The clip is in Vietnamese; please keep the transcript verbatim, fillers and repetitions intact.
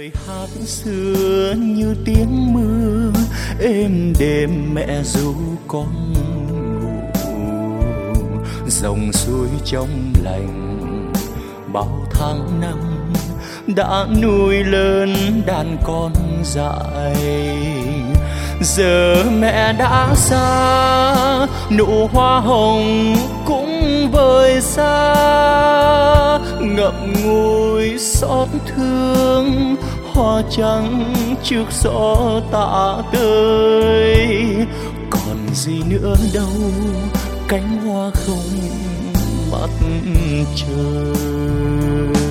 lời hát xưa như tiếng mưa êm đêm mẹ ru con ngủ. Dòng suối trong lành bao tháng năm đã nuôi lớn đàn con dại. Giờ mẹ đã xa, nụ hoa hồng cũng vơi xa, ngậm ngùi xót thương hoa trắng trước gió tạ tơi. Còn gì nữa đâu cánh hoa không mặt trời.